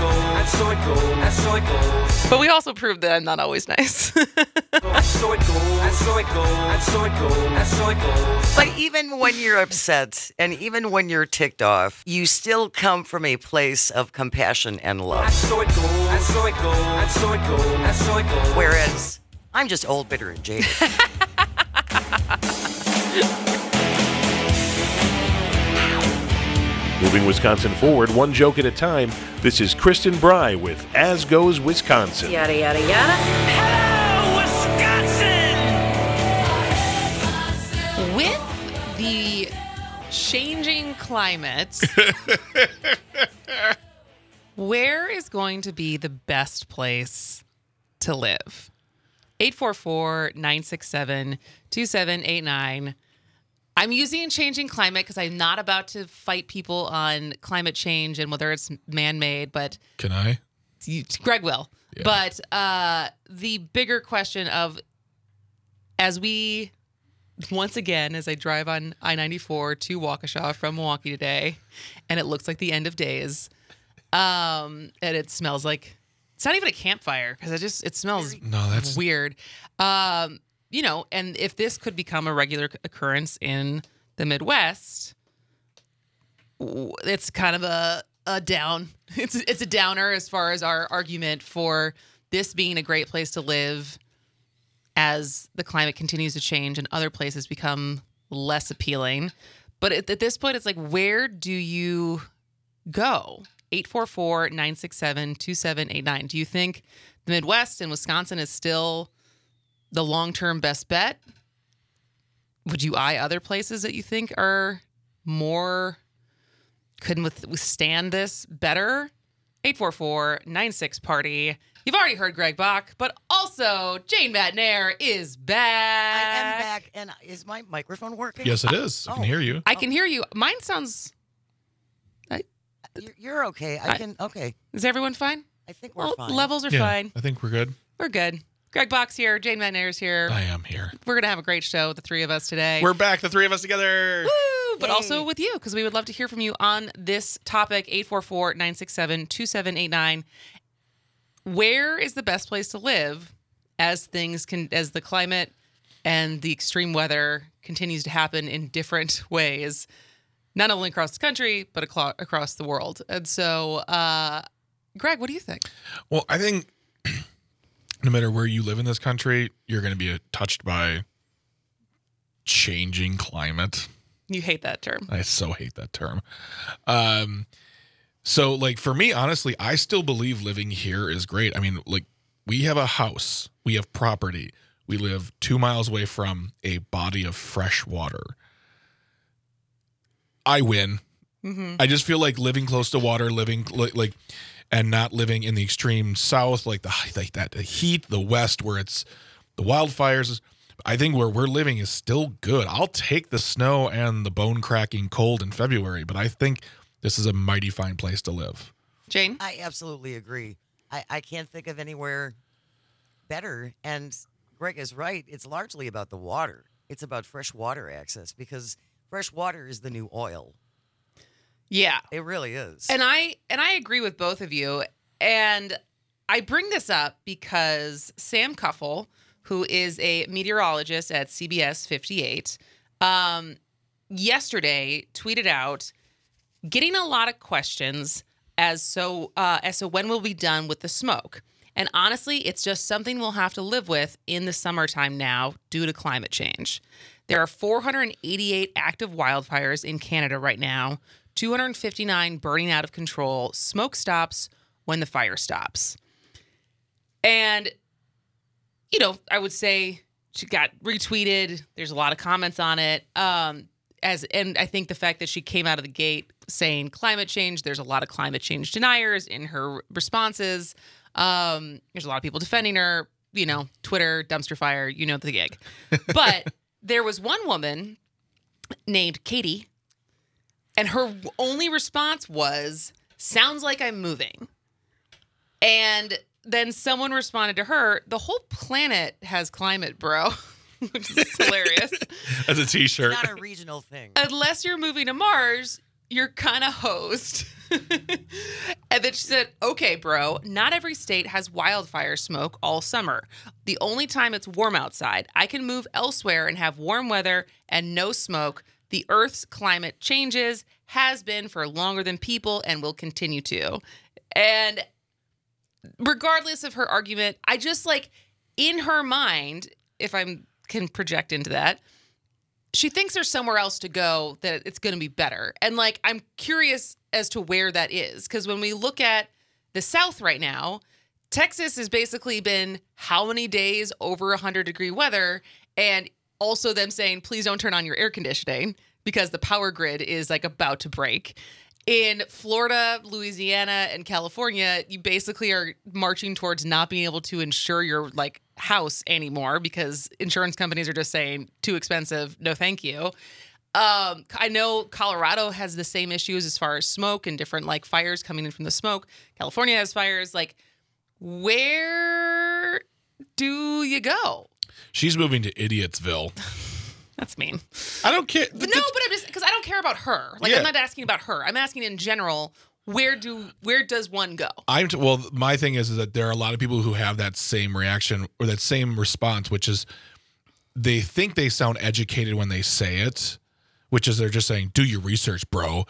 and so it goes, and so it goes. But we also proved that I'm not always nice. And so it goes, and so it goes, and so it goes, and so it goes. But even when you're upset and even when you're ticked off, you still come from a place of compassion and love. And so it goes, and so it goes, and so it goes, and so it goes. Whereas I'm just old, bitter, and jaded. Moving Wisconsin forward, one joke at a time, this is Kristen Bry with As Goes Wisconsin. Yada, yada, yada. Hello, Wisconsin! With the changing climate, where is going to be the best place to live? 844-967-2789. I'm using changing climate because I'm not about to fight people on climate change and whether it's man-made, but Can I? Greg will. Yeah. But the bigger question of, as we, once again, as I drive on I-94 to Waukesha from Milwaukee today, and it looks like the end of days, and it smells like, it's not even a campfire because it smells No, that's weird. You know, and if this could become a regular occurrence in the Midwest, it's kind of a down. It's a downer as far as our argument for this being a great place to live as the climate continues to change and other places become less appealing. But at this point, it's like, where do you go? 844-967-2789. Do you think the Midwest and Wisconsin is still the long-term best bet? Would you eye other places that you think are more, could withstand this better? 844-96-PARTY. You've already heard Greg Bach, but also Jane Matnair is back. I am back. And is my microphone working? yes, it is. I can hear you. I can hear you. Mine sounds, You're okay. Okay. is everyone fine? I think we're fine. Levels are Yeah, fine. I think we're good. We're good. Greg Bach's here. Jane Matnair's here. I am here. We're going to have a great show, the three of us today. We're back, the three of us together. Woo! But Yay. also with you, because we would love to hear from you on this topic, 844-967-2789. Where is the best place to live as the climate and the extreme weather continues to happen in different ways, not only across the country, but across the world? And so, Greg, what do you think? Well, I think no matter where you live in this country, you're going to be touched by changing climate. You hate that term. I so hate that term. So, like, for me, honestly, I still believe living here is great. I mean, like, we have a house, we have property, we live 2 miles away from a body of fresh water. I win. Mm-hmm. I just feel like living close to water, living like and not living in the extreme south, like the heat, the west where it's the wildfires. I think where we're living is still good. I'll take the snow and the bone cracking cold in February, but I think this is a mighty fine place to live. Jane? I absolutely agree. I can't think of anywhere better. And Greg is right. It's largely about the water. It's about fresh water access because fresh water is the new oil. Yeah. It really is. And I agree with both of you. And I bring this up because Sam Kuffel, who is a meteorologist at CBS 58, yesterday tweeted out, getting a lot of questions as to when we'll be done with the smoke. And honestly, it's just something we'll have to live with in the summertime now due to climate change. There are 488 active wildfires in Canada right now, 259 burning out of control. Smoke stops when the fire stops. And, you know, I would say she got retweeted. There's a lot of comments on it. And I think the fact that she came out of the gate saying climate change, there's a lot of climate change deniers in her responses. There's a lot of people defending her, you know, Twitter, dumpster fire, you know the gig. But there was one woman named Katie, and her only response was, sounds like I'm moving. And then someone responded to her, the whole planet has climate, bro. Which is hilarious. As a t-shirt. It's not a regional thing. Unless you're moving to Mars, you're kind of hosed. And then she said, okay, bro, not every state has wildfire smoke all summer. The only time it's warm outside, I can move elsewhere and have warm weather and no smoke. The Earth's climate changes, has been for longer than people, and will continue to. And regardless of her argument, I just like, in her mind, if I can project into that, she thinks there's somewhere else to go that it's going to be better. And like, I'm curious as to where that is. Because when we look at the South right now, Texas has basically been how many days over 100-degree weather, and also them saying, please don't turn on your air conditioning because the power grid is like about to break. In Florida, Louisiana, and California, you basically are marching towards not being able to insure your like house anymore because insurance companies are just saying too expensive. No, thank you. I know Colorado has the same issues as far as smoke and different like fires coming in from the smoke. California has fires. Like, where do you go? She's moving to Idiotsville. That's mean. I don't care. But no, but I'm just because I don't care about her. Like, Yeah. I'm not asking about her. I'm asking in general. Where does one go? Well, my thing is that there are a lot of people who have that same reaction or that same response, which is they think they sound educated when they say it, which is they're just saying, do your research, bro.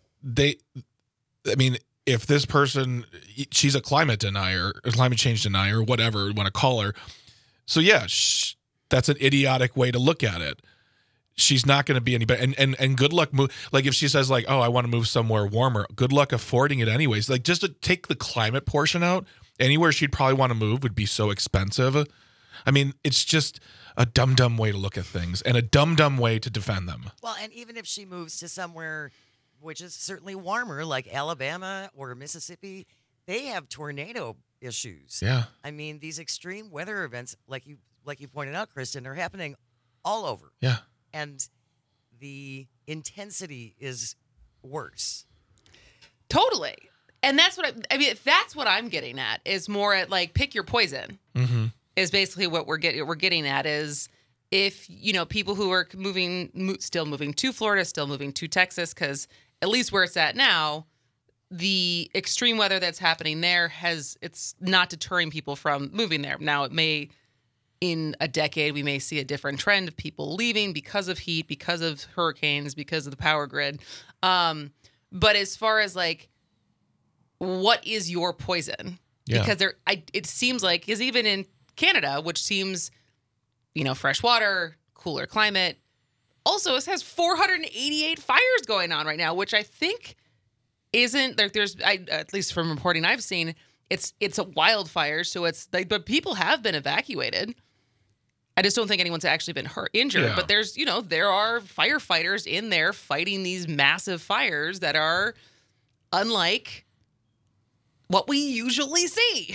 If this person, she's a climate denier, a climate change denier, whatever you want to call her. So yeah, that's an idiotic way to look at it. She's not going to be any better. And good luck. Like if she says like, oh, I want to move somewhere warmer, good luck affording it anyways. Like just to take the climate portion out, anywhere she'd probably want to move would be so expensive. I mean, it's just a dumb way to look at things and a dumb way to defend them. Well, and even if she moves to somewhere which is certainly warmer, like Alabama or Mississippi, they have tornado issues. Yeah. I mean, these extreme weather events, like you pointed out, Kristen, are happening all over. Yeah. And the intensity is worse. Totally. And that's what that's what I'm getting at is more at like pick your poison. Mm-hmm. Is basically what we're getting at is if, people who are still moving to Florida, still moving to Texas, because at least where it's at now, the extreme weather that's happening there it's not deterring people from moving there. Now it may, in a decade, we may see a different trend of people leaving because of heat, because of hurricanes, because of the power grid. But as far as like, what is your poison? Yeah. Because it seems like, because even in Canada, which seems, fresh water, cooler climate, also it has 488 fires going on right now, which I think isn't like at least from reporting I've seen, it's a wildfire, so it's like, but people have been evacuated. I just don't think anyone's actually been injured. Yeah. But there's, there are firefighters in there fighting these massive fires that are unlike what we usually see.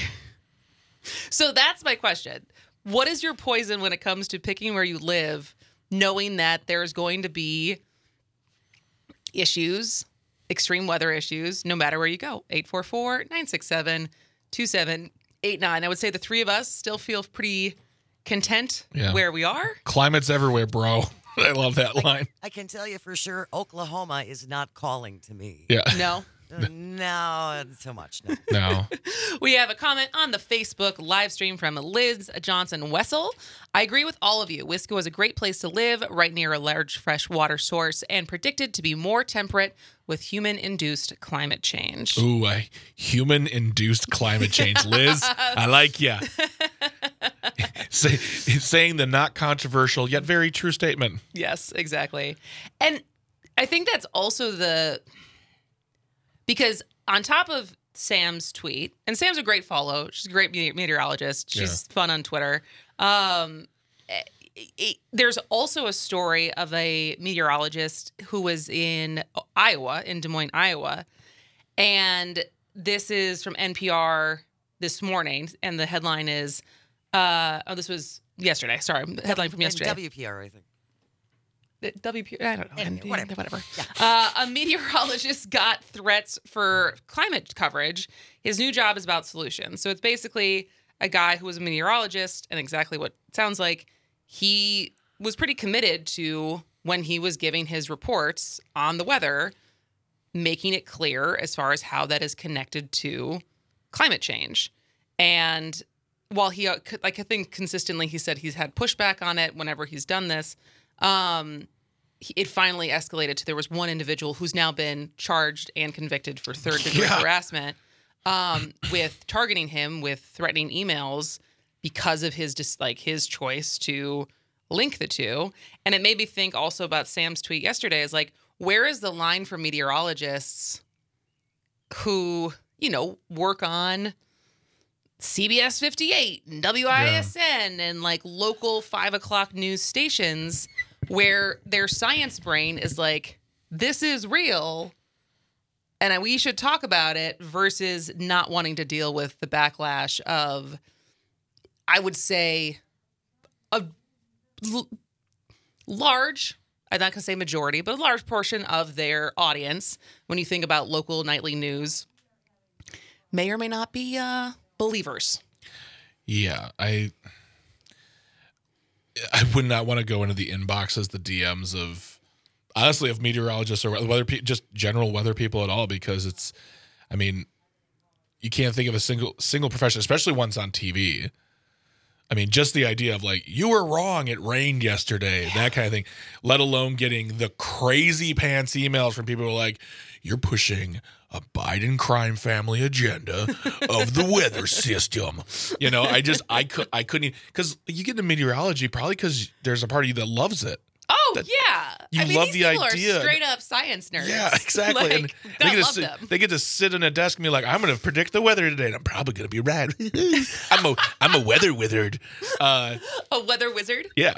So that's my question. What is your poison when it comes to picking where you live, knowing that there's going to be issues, extreme weather issues, no matter where you go? 844-967-2789. I would say the three of us still feel pretty content where we are. Climate's everywhere, bro. I love that line. I can tell you for sure, Oklahoma is not calling to me. Yeah. No. No, so much. No. No. We have a comment on the Facebook live stream from Liz Johnson Wessel. I agree with all of you. Wisco is a great place to live, right near a large fresh water source, and predicted to be more temperate with human-induced climate change. Ooh, human-induced climate change. Liz, I like ya. Saying the not controversial yet very true statement. Yes, exactly. And I think that's also because on top of Sam's tweet, and Sam's a great follow. She's a great meteorologist. She's fun on Twitter. There's also a story of a meteorologist who was in Iowa, in Des Moines, Iowa. And this is from NPR this morning. And the headline is, this was yesterday. Sorry, the headline from yesterday. WPR, I think. WP, I don't know. Anyway, Whatever. Yeah. A meteorologist got threats for climate coverage. His new job is about solutions. So it's basically a guy who was a meteorologist, and exactly what it sounds like. He was pretty committed to, when he was giving his reports on the weather, making it clear as far as how that is connected to climate change. And while he, like, I think consistently he said he's had pushback on it whenever he's done this, it finally escalated to there was one individual who's now been charged and convicted for third-degree harassment with targeting him with threatening emails because of his his choice to link the two. And it made me think also about Sam's tweet yesterday is like, where is the line for meteorologists who, work on CBS 58 and WISN and like local 5 o'clock news stations where their science brain is like, this is real and we should talk about it, versus not wanting to deal with the backlash of, I would say, a large, I'm not going to say majority, but a large portion of their audience, when you think about local nightly news, may or may not be believers. Yeah, I would not want to go into the inboxes, the DMs of, honestly, of meteorologists or just general weather people at all, because it's, I mean, you can't think of a single profession, especially ones on TV. I mean, just the idea of like, you were wrong, it rained yesterday, that kind of thing, let alone getting the crazy pants emails from people who are like, you're pushing a Biden crime family agenda of the weather system. I couldn't, because you get into meteorology probably because there's a part of you that loves it. Oh, yeah. You love these the people idea. Are straight up science nerds. Yeah, exactly. Like, and they get to sit in a desk and be like, I'm going to predict the weather today, and I'm probably going to be right. I'm a weather wizard. A weather wizard? Yeah.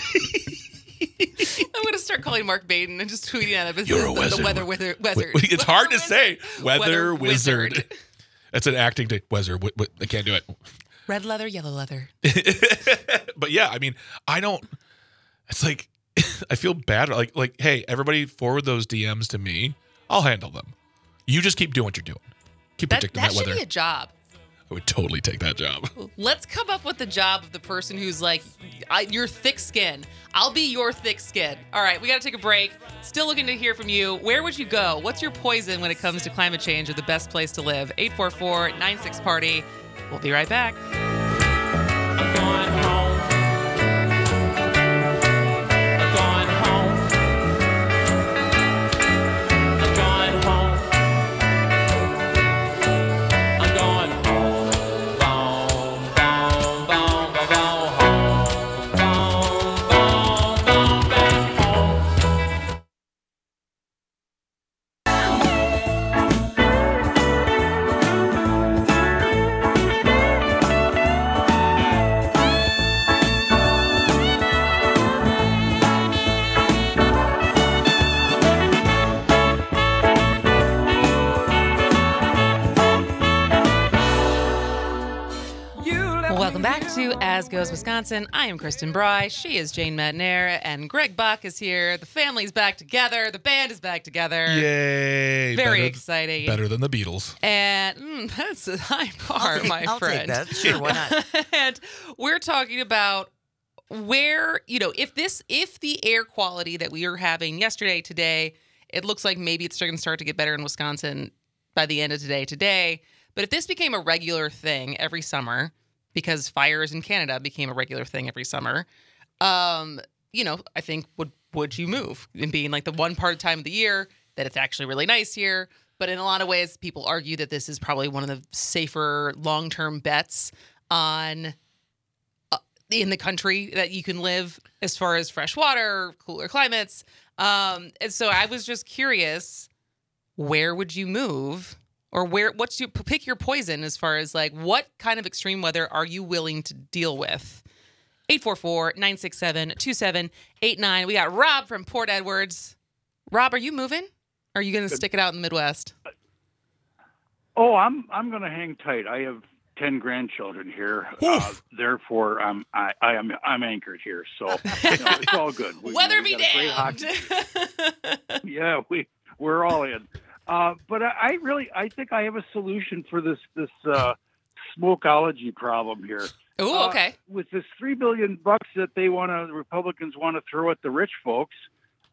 I'm going to start calling Mark Baden and just tweeting at him. You're a wizard. The weather wizard. It's hard to say. Weather wizard. That's an acting thing. Weather. I can't do it. Red leather, yellow leather. But yeah, I mean, it's like, I feel bad. Like, hey, everybody forward those DMs to me. I'll handle them. You just keep doing what you're doing. Keep predicting that weather. That should be a job. I would totally take that job. Let's come up with the job of the person who's like, you're thick skin. I'll be your thick skin. All right, we got to take a break. Still looking to hear from you. Where would you go? What's your poison when it comes to climate change or the best place to live? 844-96-PARTY. We'll be right back. I'm going home. As Goes Wisconsin. I am Kristen Bry. She is Jane Madnair, and Greg Buck is here. The family's back together. The band is back together. Yay! Very exciting. Better than the Beatles. And that's a high bar, I'll friend. take that. Sure, why not? And we're talking about where, if the air quality that we were having yesterday, today, it looks like maybe it's going to start to get better in Wisconsin by the end of today. But if this became a regular thing every summer, because fires in Canada became a regular thing every summer, I think would you move? In being like the one part of time of the year that it's actually really nice here. But in a lot of ways, people argue that this is probably one of the safer long-term bets on in the country that you can live as far as fresh water, cooler climates. And so I was just curious, where would you move? Or pick your poison as far as like what kind of extreme weather are you willing to deal with? 844-967-2789. We got Rob from Port Edwards. Rob, are you moving? Or are you going to stick it out in the Midwest? Oh, I'm going to hang tight. I have 10 grandchildren here. Therefore, I'm anchored here. So it's all good. Weather be damned. Yeah, we're all in. But I think I have a solution for this smokeology problem here. Oh, okay. With this $3 billion that the Republicans want to throw at the rich folks,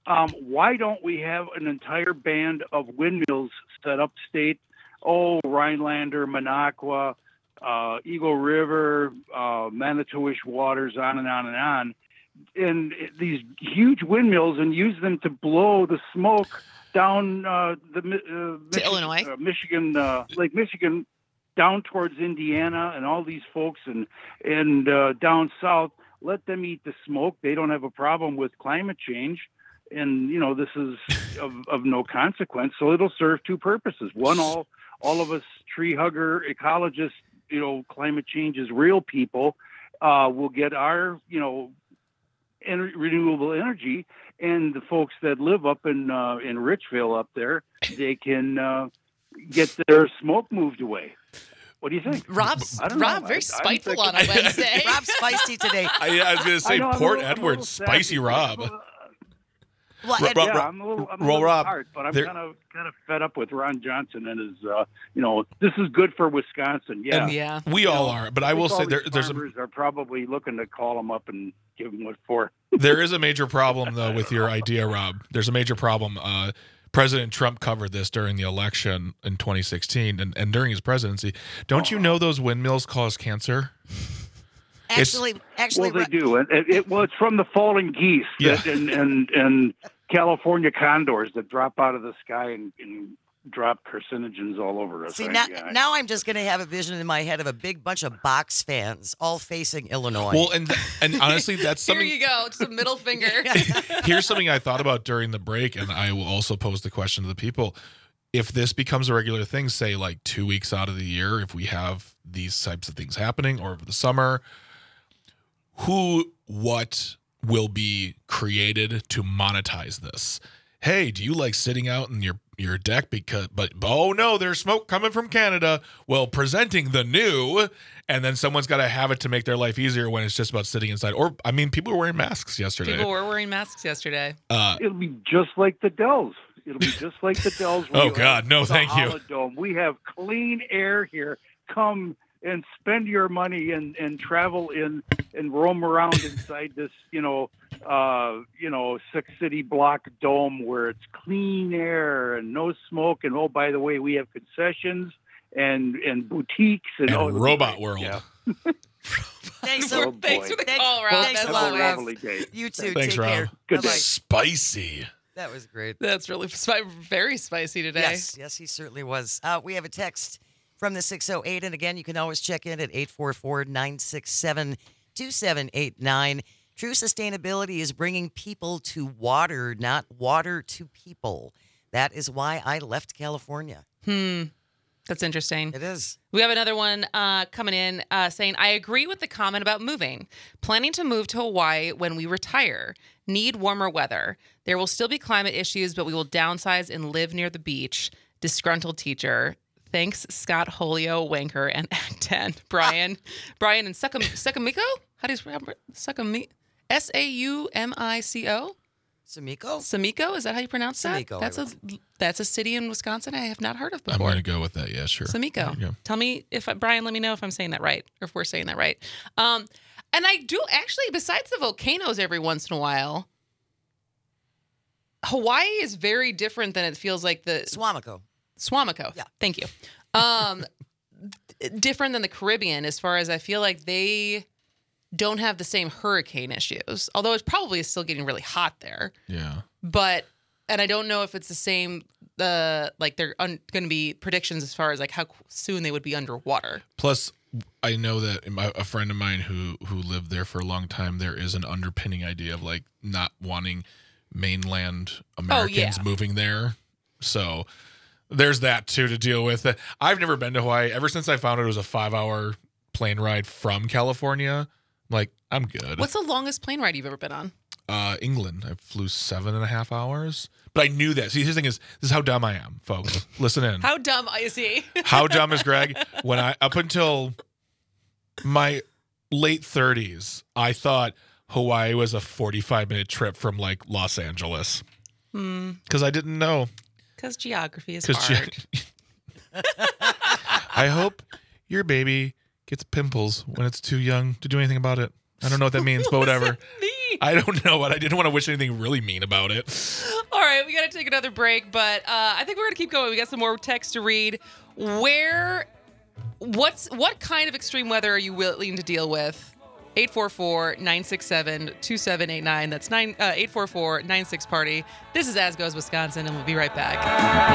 Why don't we have an entire band of windmills set upstate? Oh, Rhinelander, Minocqua, Eagle River, Manitowish Waters, on and on and on. And these huge windmills, and use them to blow the smoke down Illinois, Michigan, Lake Michigan, down towards Indiana, and all these folks and down south. Let them eat the smoke. They don't have a problem with climate change, and this is of no consequence. So it'll serve two purposes. One, all of us tree hugger ecologists, climate change is real people, will get our renewable energy, and the folks that live up in Richville up there, they can get their smoke moved away. What do you think? Rob, very spiteful on a Wednesday. Rob's spicy today. I was going to say Port Edward, spicy Rob. Well, I'm a little hard, but I'm kind of fed up with Ron Johnson and his. This is good for Wisconsin. Yeah, yeah, we all are. But I will say there's are probably looking to call him up and give him what for. There is a major problem though with your idea, Rob. There's a major problem. President Trump covered this during the election in 2016 and during his presidency. Don't you know those windmills cause cancer? Actually, well, they do. And it's from the falling geese and California condors that drop out of the sky and drop carcinogens all over us. See, now I'm just going to have a vision in my head of a big bunch of box fans all facing Illinois. Well, and honestly, that's something. Here you go, just a middle finger. Here's something I thought about during the break, and I will also pose the question to the people. If this becomes a regular thing, say like 2 weeks out of the year, if we have these types of things happening, or over the summer, what will be created to monetize this? Hey, do you like sitting out in your deck but oh no, there's smoke coming from Canada? Well, presenting the new, and then someone's got to have it to make their life easier when it's just about sitting inside. Or people were wearing masks yesterday. It'll be just like the Dells. It'll be just like the Dells. Oh God, no, thank you. Dome. We have clean air here. Come and spend your money and travel in and roam around inside this 6-city block dome where it's clean air and no smoke, and oh, by the way, we have concessions and boutiques and Robot World. Yeah. Thanks for the call, Rob. Thanks a Have lot, a Rob. lovely day. You too. Thanks, Take Rob. care. Good day. Bye-bye. Spicy. That was great. That's really very spicy today. Yes, he certainly was. We have a text from the 608, and again, you can always check in at 844-967-2789. True sustainability is bringing people to water, not water to people. That is why I left California. That's interesting. It is. We have another one coming in saying, I agree with the comment about moving. Planning to move to Hawaii when we retire. Need warmer weather. There will still be climate issues, but we will downsize and live near the beach. Disgruntled teacher. Thanks, Scott Holio, Wanker, and Act 10. Brian and Sucamico? How do you spell Sucamico? Saumico? Samico? Is that how you pronounce that? Samico. That's a city in Wisconsin I have not heard of I'm before. going to go with that. Yeah, sure. Samico. Tell me Brian, let me know if I'm saying that right or if we're saying that right. And I do actually, besides the volcanoes every once in a while, Hawaii is very different than it feels like the Swamico. Yeah. Thank you. Different than the Caribbean as far as I feel like they don't have the same hurricane issues, although it's probably still getting really hot there. Yeah. And I don't know if it's the same, like they're going to be predictions as far as like how soon they would be underwater. Plus, I know that a friend of mine who lived there for a long time, there is an underpinning idea of like not wanting mainland Americans moving there. So there's that too to deal with. I've never been to Hawaii. Ever since I found it was a 5-hour plane ride from California. Like, I'm good. What's the longest plane ride you've ever been on? England. I flew 7.5 hours. But I knew that. See, his thing is, this is how dumb I am, folks. Listen in. How dumb is he? How dumb is Greg? When up until my late 30s, I thought Hawaii was a 45-minute trip from like Los Angeles. Because I didn't know. Because geography is hard. I hope your baby gets pimples when it's too young to do anything about it. I don't know what that means, but whatever. I don't know, but I didn't want to wish anything really mean about it. All right, we got to take another break, but I think we're going to keep going. We got some more text to read. What kind of extreme weather are you willing to deal with? 844-967-2789. That's 844-96-PARTY. This is As Goes Wisconsin, and we'll be right back.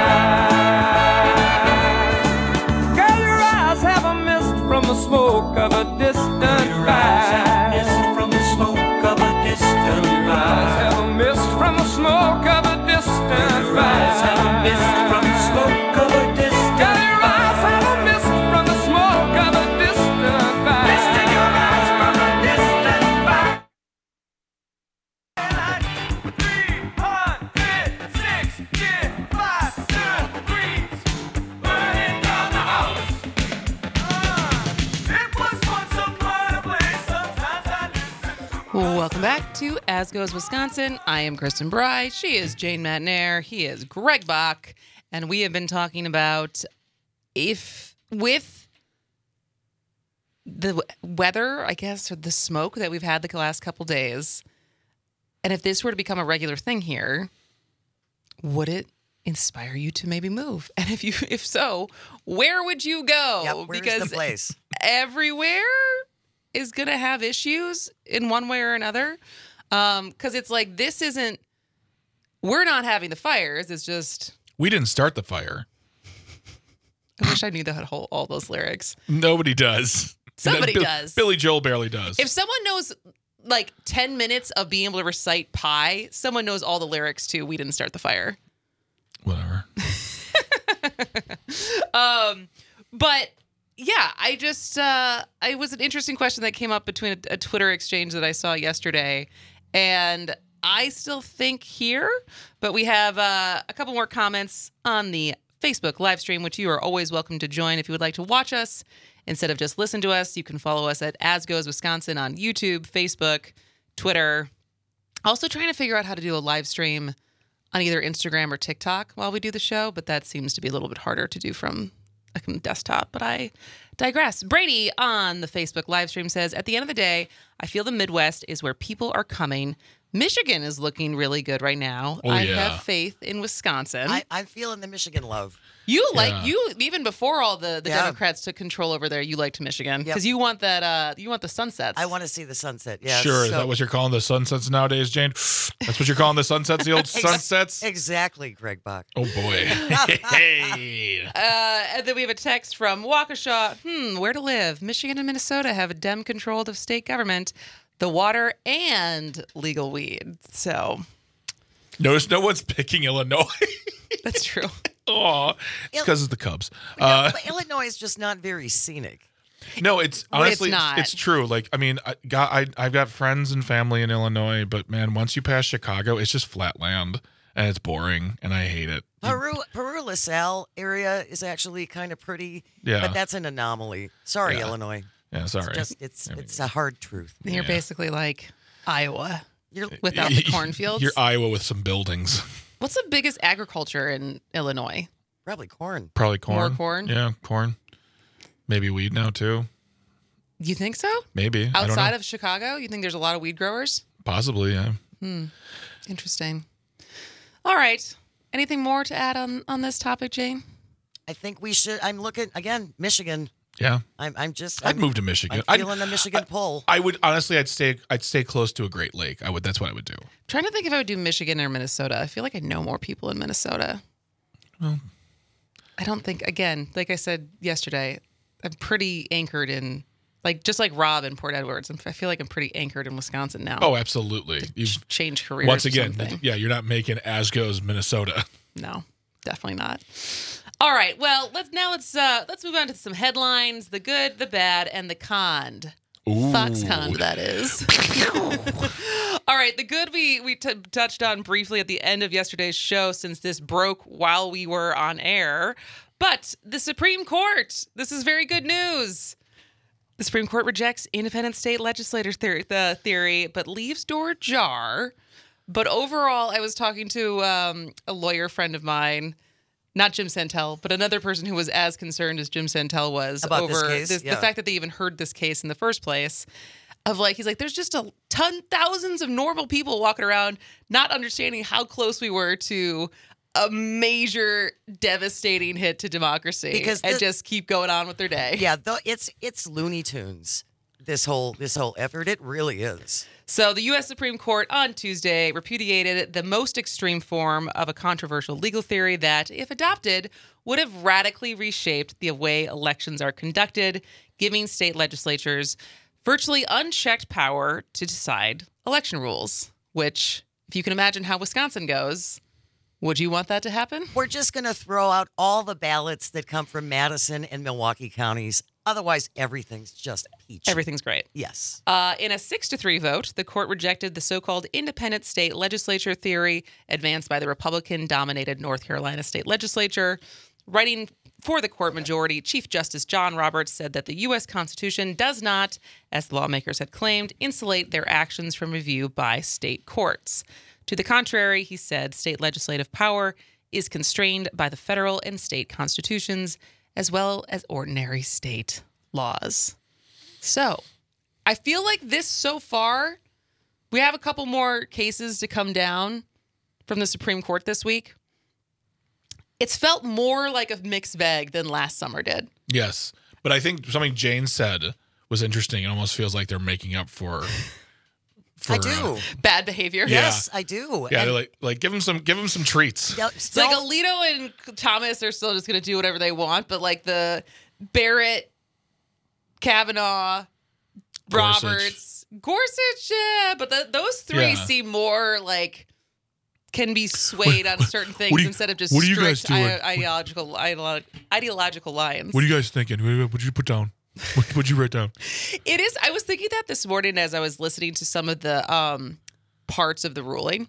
Girl, your eyes have a mist from the smoke of a distant fire. Mist from the smoke of a distant fire. Have a mist from the smoke of a distant fire. Have a mist from the smoke of a distant fire. Your eyes have a mist from the smoke of a distant fire. Mist in your eyes from a distant fire. 360, 5 degrees, burning down the house. It was once a brighter place. Sometimes I listen to. Welcome back to As Goes Wisconsin. I am Kristen Bry. She is Jane Matnair. He is Greg Bach. And we have been talking about if with the weather, I guess, or the smoke that we've had the last couple days, and if this were to become a regular thing here, would it inspire you to maybe move? And if so, where would you go? Yep, where's the place? Everywhere is going to have issues in one way or another. Because it's like, we're not having the fires. It's just, We didn't start the fire. I wish I knew all those lyrics. Nobody does. Somebody does. Billy Joel barely does. If someone knows like 10 minutes of being able to recite Pie, someone knows all the lyrics to We Didn't Start the Fire. Whatever. But yeah, it was an interesting question that came up between a Twitter exchange that I saw yesterday. And I still think here, but we have a couple more comments on the Facebook live stream, which you are always welcome to join. If you would like to watch us instead of just listen to us, you can follow us at As Goes Wisconsin on YouTube, Facebook, Twitter. Also trying to figure out how to do a live stream on either Instagram or TikTok while we do the show, but that seems to be a little bit harder to do from a desktop, but I digress. Brady on the Facebook live stream says, at the end of the day, I feel the Midwest is where people are coming. Michigan is looking really good right now. Oh, I yeah. have faith in Wisconsin. I'm feeling the Michigan love. You Yeah. even before all the Yeah. Democrats took control over there, you liked Michigan Yep. because you want that you want the sunsets. I want to see the sunset. Yes. Sure. Is So- that what you're calling the sunsets nowadays, Jane? That's what you're calling the sunsets, the old sunsets? Exactly, Greg Bach. Oh, boy. Hey. And then we have a text from Waukesha. Where to live? Michigan and Minnesota have a Dem-controlled of state government, the water, and legal weed. So Notice no one's picking Illinois. that's true. Oh, it's because it's the Cubs. But Illinois is just not very scenic. No, it's honestly, not. it's true. Like, I mean, I've got friends and family in Illinois, but man, once you pass Chicago, it's just flat land and it's boring and I hate it. Peru LaSalle area is actually kind of pretty, Yeah. but that's an anomaly. Sorry, Yeah. Illinois. Yeah, sorry. It's a hard truth. You're basically like Iowa You're without the cornfields. You're Iowa with some buildings. What's the biggest agriculture in Illinois? probably corn. Probably corn. More corn? Yeah, corn. Maybe weed now too. You think so? Maybe. I don't Outside know. of Chicago, you think there's a lot of weed growers? Possibly, yeah. Interesting. All right. Anything more to add on this topic, Jane? I think we should. I'm looking again, Michigan. Yeah. I'd move to Michigan. I'm feeling the Michigan pull. I would honestly I'd stay close to a Great Lake. That's what I would do. Trying to think if I would do Michigan or Minnesota. I feel like I know more people in Minnesota. Well, I don't think, again, like I said yesterday, I'm pretty anchored in, just like Rob in Port Edwards. I feel like I'm pretty anchored in Wisconsin now. oh, absolutely. You've Change careers. once or again, something. yeah, you're not making as goes Minnesota. No, definitely not. All right. Well, let's move on to some headlines: the good, the bad, and the conned. Ooh. Foxconn, that is. All right, the good we touched on briefly at the end of yesterday's show, since this broke while we were on air. But the Supreme Court, this is very good news. The Supreme Court rejects independent state legislators' theory, but leaves door ajar. But overall, I was talking to a lawyer friend of mine, not Jim Santel, but another person who was as concerned as Jim Santel was About this over case? the Yeah. fact that they even heard this case in the first place. of like, he's like, there's just thousands of normal people walking around not understanding how close we were to a major devastating hit to democracy Because and just keep going on with their day. Yeah, it's Looney Tunes. This whole effort, it really is. So the U.S. Supreme Court on Tuesday repudiated the most extreme form of a controversial legal theory that, if adopted, would have radically reshaped the way elections are conducted, giving state legislatures virtually unchecked power to decide election rules, which, if you can imagine how Wisconsin goes, would you want that to happen? We're just going to throw out all the ballots that come from Madison and Milwaukee counties. Otherwise, everything's just peachy. Everything's great. Yes. In a 6-3 vote, the court rejected the so-called independent state legislature theory advanced by the Republican-dominated North Carolina state legislature. Writing for the court majority, Chief Justice John Roberts said that the U.S. Constitution does not, as the lawmakers had claimed, insulate their actions from review by state courts. To the contrary, he said, state legislative power is constrained by the federal and state constitutions, as well as ordinary state laws. So, I feel like this so far, we have a couple more cases to come down from the Supreme Court this week. It's felt more like a mixed bag than last summer did. Yes. But I think something Jane said was interesting. It almost feels like they're making up for I do. Bad behavior. Yeah. Yes, I do. Yeah, And they're like give them some treats. It's like Alito and Thomas are still just going to do whatever they want, but like the Barrett, Kavanaugh, Roberts, Gorsuch, yeah, but those three seem more like can be swayed on certain things instead of just what are you guys strict doing? ideological lines. What are you guys thinking? What'd you put down? What'd you write down? It is. I was thinking that this morning as I was listening to some of the parts of the ruling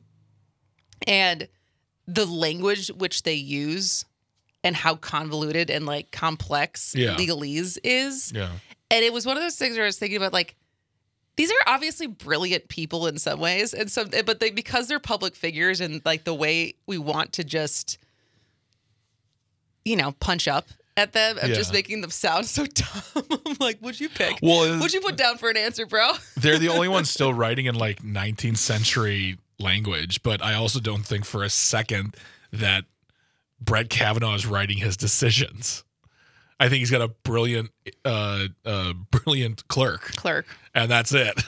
and the language which they use and how convoluted and like complex legalese is. Yeah. And it was one of those things where I was thinking about like, these are obviously brilliant people in some ways, and some, but because they're public figures and like the way we want to just, punch up at them of just making them sound so dumb. I'm like, what'd you pick? What'd you put down for an answer, bro? They're the only ones still writing in like 19th century language, but I also don't think for a second that Brett Kavanaugh is writing his decisions. I think he's got a brilliant clerk, and that's it.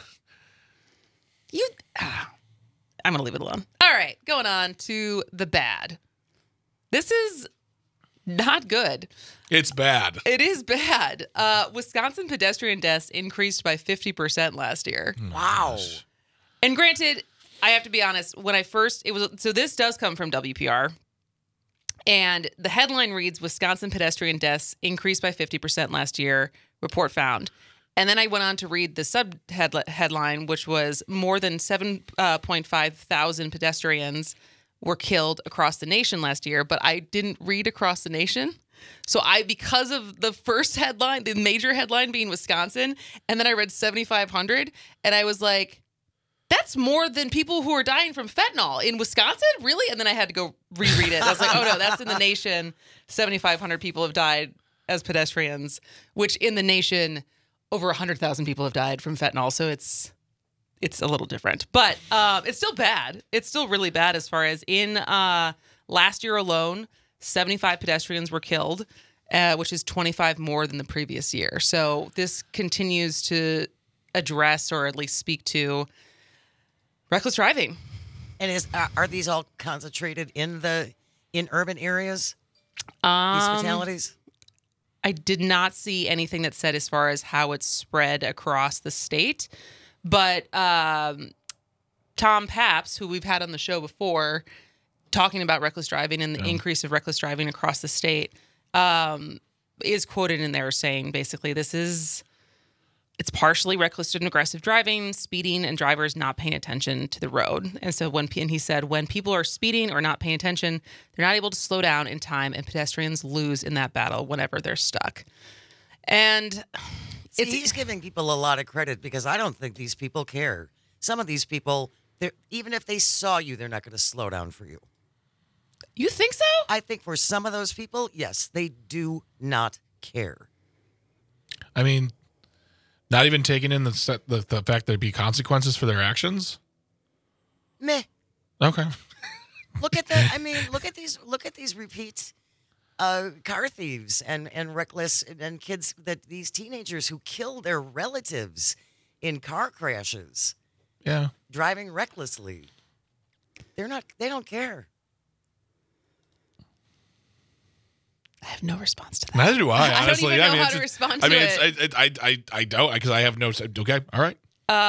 I'm gonna leave it alone. All right, going on to the bad. This is not good. It's bad. It is bad. Wisconsin pedestrian deaths increased by 50% last year. Wow. Gosh. And granted, I have to be honest. When I first, so this does come from WPR. And the headline reads, Wisconsin pedestrian deaths increased by 50% last year, report found. And then I went on to read the sub-headline, which was more than 7.5 thousand pedestrians were killed across the nation last year. But I didn't read across the nation. So because of the first headline, the major headline being Wisconsin, and then I read 7,500, and I was like, that's more than people who are dying from fentanyl in Wisconsin? Really? And then I had to go reread it. I was like, oh, no, that's in the nation. 7,500 people have died as pedestrians, which in the nation, over 100,000 people have died from fentanyl. So it's a little different. But it's still bad. It's still really bad as far as in last year alone, 75 pedestrians were killed, which is 25 more than the previous year. So this continues to address or at least speak to reckless driving. And are these all concentrated in urban areas? These fatalities? I did not see anything that said as far as how it's spread across the state. But Tom Paps, who we've had on the show before, talking about reckless driving and the increase of reckless driving across the state, is quoted in there saying basically it's partially reckless and aggressive driving, speeding, and drivers not paying attention to the road. And so he said, when people are speeding or not paying attention, they're not able to slow down in time, and pedestrians lose in that battle whenever they're stuck. And he's giving people a lot of credit because I don't think these people care. Some of these people, even if they saw you, they're not going to slow down for you. You think so? I think for some of those people, yes, they do not care. I mean, Not even taking in the fact that there'd be consequences for their actions. Meh. Okay. Look at these repeat car thieves and reckless and kids, that these teenagers who kill their relatives in car crashes, Yeah. driving recklessly. They don't care. I have no response to that. Neither do I. I don't Honestly, even know how to respond to it. I don't, because I have no. Okay, all right.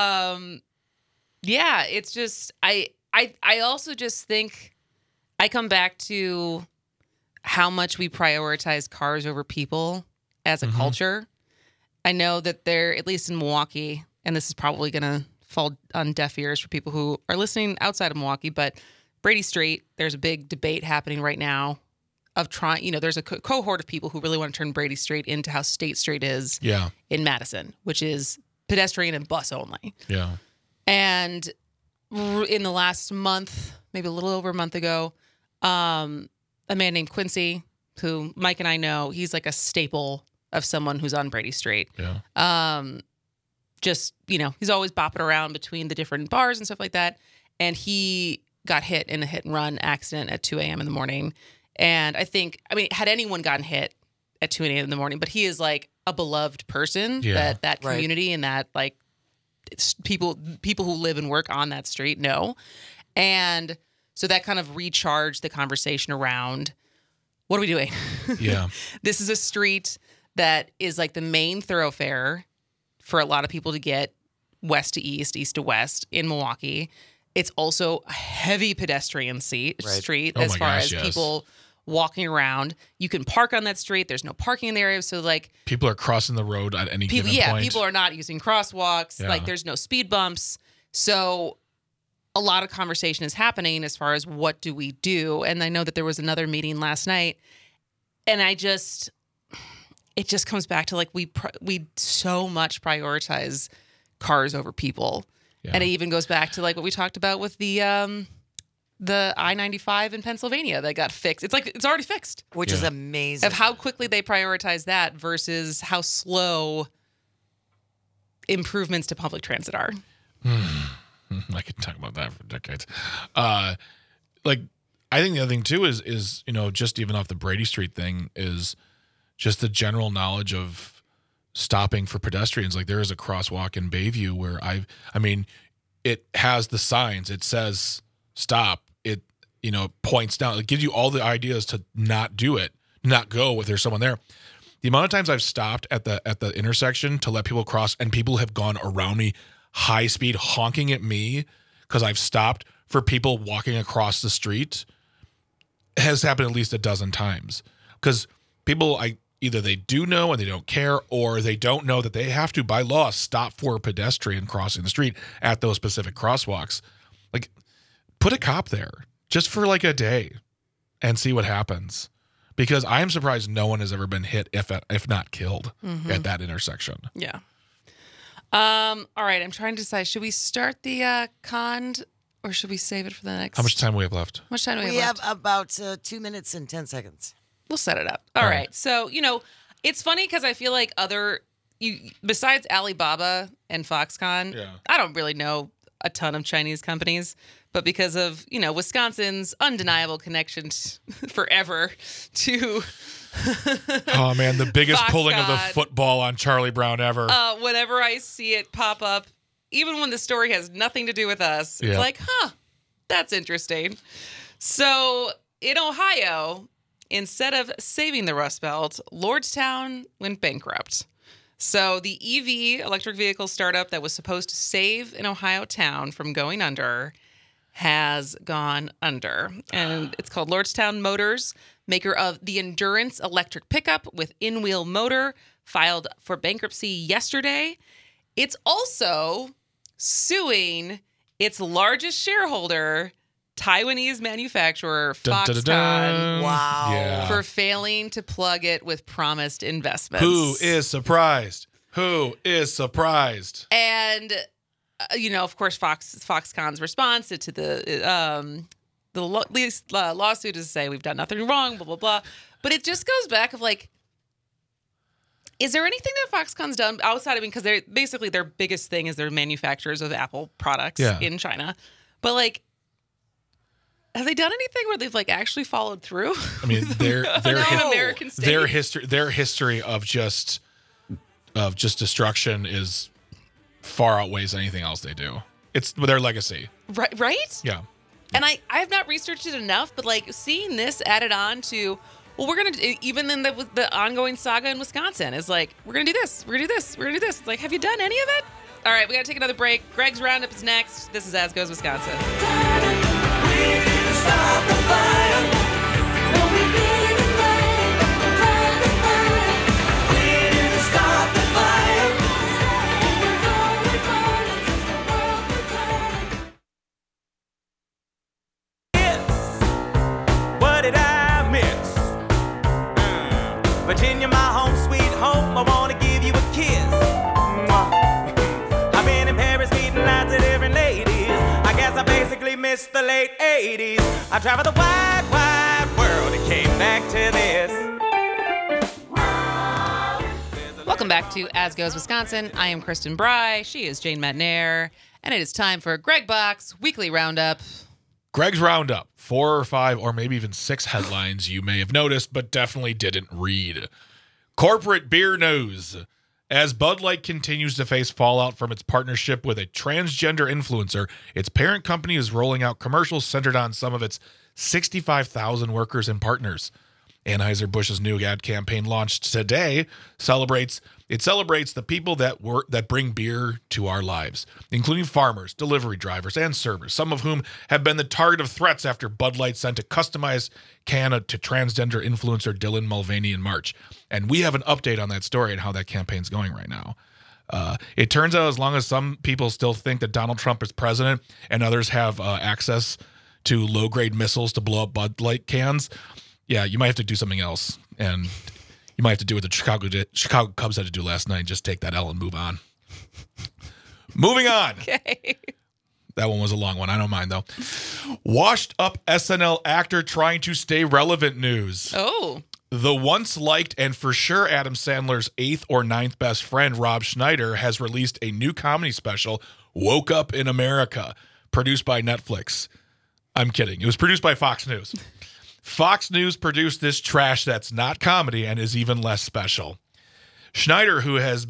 Yeah, it's just I also just think I come back to how much we prioritize cars over people as a culture. I know that they're, at least in Milwaukee, and this is probably going to fall on deaf ears for people who are listening outside of Milwaukee, but Brady Street, there's a big debate happening right now of trying, there's a cohort of people who really want to turn Brady Street into how State Street is in Madison, which is pedestrian and bus only. Yeah. And in the last month, maybe a little over a month ago, a man named Quincy, who Mike and I know, he's like a staple of someone who's on Brady Street. Yeah. Just, he's always bopping around between the different bars and stuff like that. And he got hit in a hit and run accident at 2 a.m. in the morning. And had anyone gotten hit at 2 a.m. in the morning, but he is like a beloved person that community and that like it's people who live and work on that street know. And so that kind of recharged the conversation around, what are we doing? Yeah. This is a street that is like the main thoroughfare for a lot of people to get west to east, east to west in Milwaukee. It's also a heavy pedestrian street as far as people walking around. You can park on that street. There's no parking in the area. So like people are crossing the road at any given point. People are not using crosswalks. Yeah. Like there's no speed bumps. So a lot of conversation is happening as far as what do we do. And I know that there was another meeting last night, and it just comes back to like we so much prioritize cars over people. Yeah. And it even goes back to like what we talked about with the I-95 in Pennsylvania that got fixed. It's like it's already fixed, Which is amazing. of how quickly they prioritize that versus how slow improvements to public transit are. I could talk about that for decades. I think the other thing too is just even off the Brady Street thing is just the general knowledge of stopping for pedestrians. Like there is a crosswalk in Bayview where it has the signs. It says stop. It points down. It gives you all the ideas to not do it, not go if there's someone there. The amount of times I've stopped at the intersection to let people cross, and people have gone around me high speed honking at me because I've stopped for people walking across the street has happened at least a dozen times. Because people, either they do know and they don't care, or they don't know that they have to, by law, stop for a pedestrian crossing the street at those specific crosswalks. Like, put a cop there just for like a day and see what happens. Because I am surprised no one has ever been hit, if not killed, at that intersection. Yeah. All right. I'm trying to decide. Should we start the con, or should we save it for the next? How much time do we have left? How much time do we We have have left? about 2 minutes and 10 seconds. We'll set it up. All right. So, it's funny because I feel like besides Alibaba and Foxconn, I don't really know a ton of Chinese companies, but because of, Wisconsin's undeniable connection forever to Oh man, the biggest pulling of the Foxconn. football on Charlie Brown ever. Whenever I see it pop up, even when the story has nothing to do with us, Yeah. it's like, that's interesting. So in Ohio, instead of saving the Rust Belt, Lordstown went bankrupt. So the EV, electric vehicle startup that was supposed to save an Ohio town from going under has gone under. And it's called Lordstown Motors, maker of the Endurance electric pickup with in-wheel motor, filed for bankruptcy yesterday. It's also suing its largest shareholder, Taiwanese manufacturer Dun, dun, dun, Foxconn, dun. Wow. Yeah. for failing to plug it with promised investments. Who is surprised? Who is surprised? And of course, Foxconn's response to the lawsuit is to say we've done nothing wrong, blah blah blah. But it just goes back of like, Is there anything that Foxconn's done outside of, because they're basically their biggest thing is they're manufacturers of Apple products in China, but like, have they done anything where they've like actually followed through? I mean, their American states? their history of just destruction is far outweighs anything else they do. It's their legacy. Right? Yeah. And I have not researched it enough, but like seeing this added on to, well, we're going to, even in the ongoing saga in Wisconsin, is like, we're going to do this, we're going to do this, we're going to do this. It's like, have you done any of it? All right, we got to take another break. Greg's Roundup is next. This is As Goes Wisconsin. What did I miss? Virginia, my home, sweet home. I want to give you a kiss. I've been in Paris meeting lots of different ladies. I guess I basically missed the late 80s. I traveled the wide, wide world and came back to this. Welcome back to As Goes Wisconsin. I am Kristen Bry. She is Jane Metnair. And it is time for Greg Box Weekly Roundup. Greg's Roundup, 4 or 5 or maybe even 6 headlines you may have noticed, but definitely didn't read. Corporate beer news. As Bud Light continues to face fallout from its partnership with a transgender influencer, its parent company is rolling out commercials centered on some of its 65,000 workers and partners. Anheuser-Busch's new ad campaign launched today celebrates the people that bring beer to our lives, including farmers, delivery drivers, and servers, some of whom have been the target of threats after Bud Light sent a customized can to transgender influencer Dylan Mulvaney in March. And we have an update on that story and how that campaign's going right now. It turns out as long as some people still think that Donald Trump is president and others have access to low-grade missiles to blow up Bud Light cans, yeah, you might have to do something else. And you might have to do what the Chicago Cubs had to do last night. Just take that L and move on. Moving on. Okay. That one was a long one. I don't mind, though. Washed up SNL actor trying to stay relevant news. Oh. The once liked and for sure Adam Sandler's 8th or 9th best friend, Rob Schneider, has released a new comedy special, Woke Up in America, produced by Netflix. I'm kidding. It was produced by Fox News. Fox News produced this trash that's not comedy and is even less special. Schneider, who has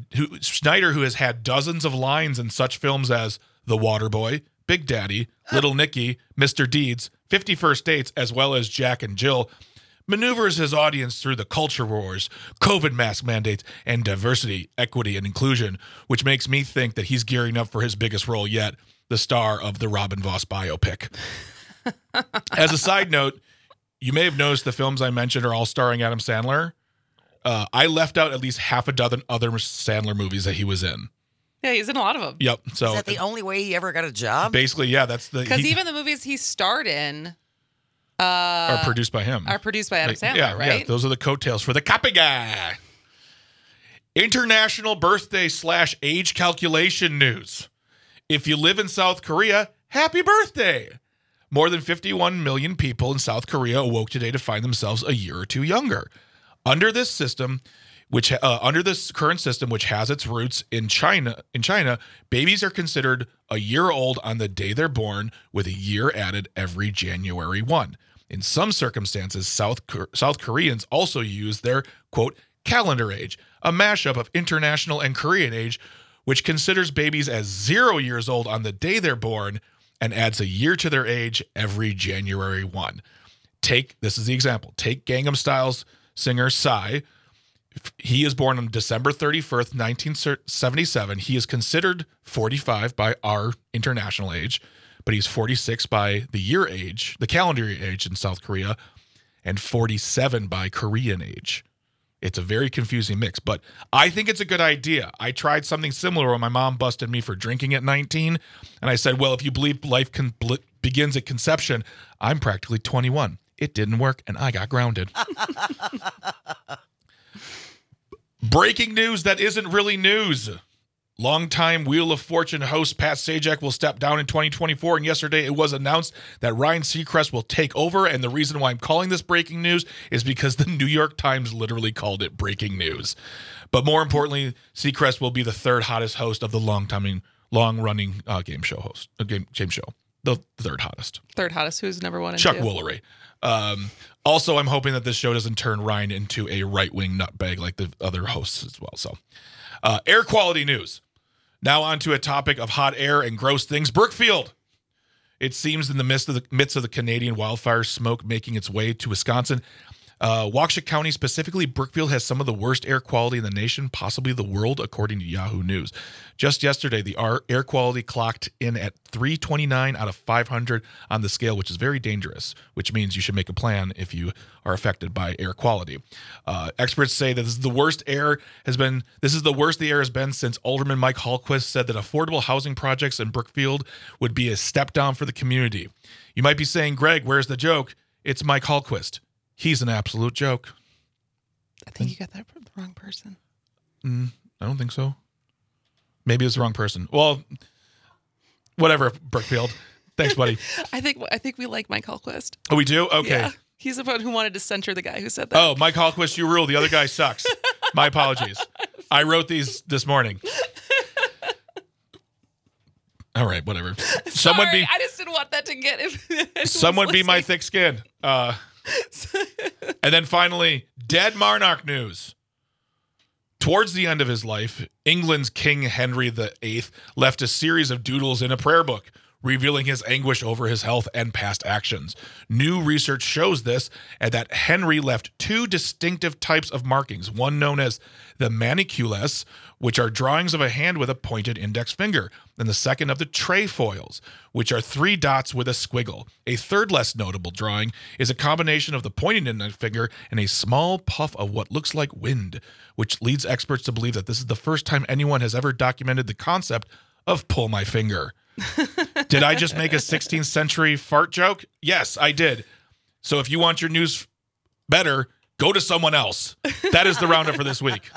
had dozens of lines in such films as The Waterboy, Big Daddy, Little Nicky, Mr. Deeds, 50 First Dates, as well as Jack and Jill, maneuvers his audience through the culture wars, COVID mask mandates, and diversity, equity, and inclusion, which makes me think that he's gearing up for his biggest role yet, the star of the Robin Voss biopic. As a side note, you may have noticed the films I mentioned are all starring Adam Sandler. I left out at least half a dozen other Sandler movies that he was in. Yeah, he's in a lot of them. Yep. So Is that the only way he ever got a job? basically, yeah, that's the Because even the movies he starred in are produced by him. are produced by Adam Sandler, yeah, right? Yeah, those are the coattails for the copy guy. International birthday / age calculation news. If you live in South Korea, happy birthday. More than 51 million people in South Korea awoke today to find themselves a year or two younger. Under this system, under this current system, which has its roots in China, babies are considered a year old on the day they're born, with a year added every January 1. In some circumstances, South Koreans also use their, quote, calendar age, a mashup of international and Korean age, which considers babies as 0 years old on the day they're born and adds a year to their age every January 1. This is the example. Take Gangnam Style's singer Psy. He is born on December 31st, 1977. He is considered 45 by our international age, but he's 46 by the year age, the calendar age in South Korea, and 47 by Korean age. It's a very confusing mix, but I think it's a good idea. I tried something similar when my mom busted me for drinking at 19, and I said, well, if you believe life begins at conception, I'm practically 21. It didn't work, and I got grounded. Breaking news that isn't really news. Longtime Wheel of Fortune host Pat Sajak will step down in 2024, and yesterday it was announced that Ryan Seacrest will take over, and the reason why I'm calling this breaking news is because the New York Times literally called it breaking news. But more importantly, Seacrest will be the third hottest host of the long-running game show. The third hottest. Third hottest. Who's number one and Chuck two? Woolery. Also, I'm hoping that this show doesn't turn Ryan into a right-wing nutbag like the other hosts as well. So, air quality news. Now on to a topic of hot air and gross things. Brookfield. It seems in the midst of the Canadian wildfire smoke making its way to Wisconsin, Waukesha County, specifically Brookfield, has some of the worst air quality in the nation, possibly the world, according to Yahoo News. Just yesterday, the air quality clocked in at 329 out of 500 on the scale, which is very dangerous, which means you should make a plan if you are affected by air quality. Experts say that this is the worst the air has been since Alderman Mike Hallquist said that affordable housing projects in Brookfield would be a step down for the community. You might be saying, Greg, where's the joke? It's Mike Hallquist. He's an absolute joke. I think you got that from the wrong person. I don't think so. Maybe it's the wrong person. Well, whatever, Brookfield. Thanks, buddy. I think we like Mike Hallquist. Oh, we do? Okay. Yeah. He's the one who wanted to censure the guy who said that. Oh, Mike Hallquist, you rule. The other guy sucks. My apologies. I wrote these this morning. All right, whatever. Sorry, I just didn't want that to get. Someone be my thick skin. And then finally, dead monarch news. Towards the end of his life, England's King Henry VIII left a series of doodles in a prayer book, revealing his anguish over his health and past actions. New research shows this, and that Henry left two distinctive types of markings, one known as the manicules, which are drawings of a hand with a pointed index finger, and the second of the trefoils, which are three dots with a squiggle. A third less notable drawing is a combination of the pointed index finger and a small puff of what looks like wind, which leads experts to believe that this is the first time anyone has ever documented the concept of pull my finger. Did I just make a 16th century fart joke? Yes, I did. So if you want your news better, go to someone else. That is the roundup for this week.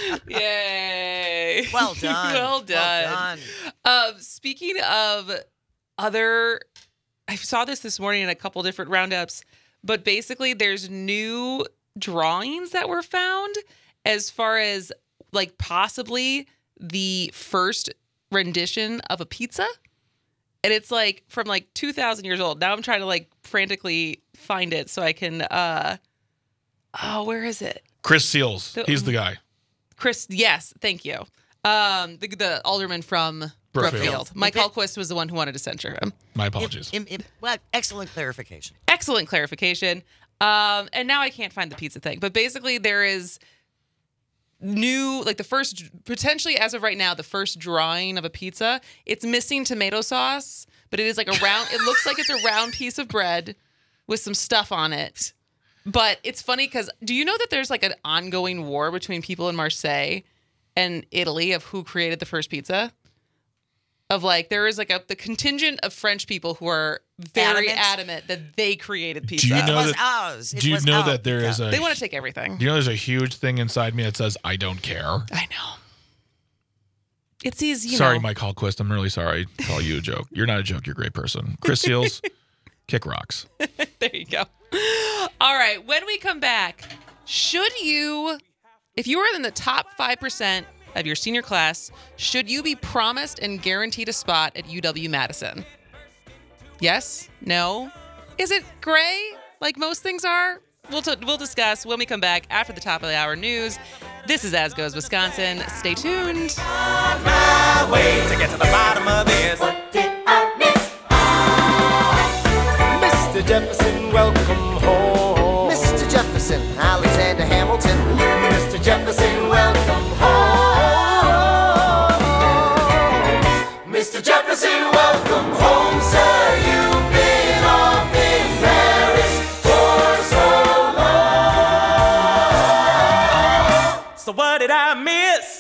Yay. Well done. Well done. Speaking of I saw this morning in a couple different roundups, but basically there's new drawings that were found as far as like possibly the first rendition of a pizza. And it's like from like 2,000 years old. Now I'm trying to like frantically find it so I can, where is it? Chris Seals. He's the guy. Chris, yes, thank you. The alderman from Brookfield. Mike Hallquist was the one who wanted to censure him. My apologies. Well, excellent clarification. Excellent clarification. And now I can't find the pizza thing. But basically there is new, like the first, potentially as of right now, the first drawing of a pizza. It's missing tomato sauce, but it is like a round, it looks like it's a round piece of bread with some stuff on it. But it's funny because do you know that there's like an ongoing war between people in Marseille and Italy of who created the first pizza? Of like, there is like the contingent of French people who are very adamant that they created pizza. Do you know It was that, ours. It do you was know ours. that there is They want to take everything. Do you know there's a huge thing inside me that says, I don't care? I know. It's these, Sorry, Mike Hallquist. I'm really sorry to call you a joke. You're not a joke. You're a great person. Chris Seals, kick rocks. There you go. All right. When we come back, if you are in the top 5% of your senior class, should you be promised and guaranteed a spot at UW-Madison? Yes? No? Is it gray like most things are? We'll discuss when we come back after the top of the hour news. This is As Goes Wisconsin. Stay tuned. On my way to get to the bottom of this. What did I miss? Mr. Jefferson, welcome home. Mr. Jefferson, Alexander Hamilton. Mr. Jefferson, welcome home. Mr. Jefferson, welcome home, sir. You've been off in Paris for so long. So what did I miss?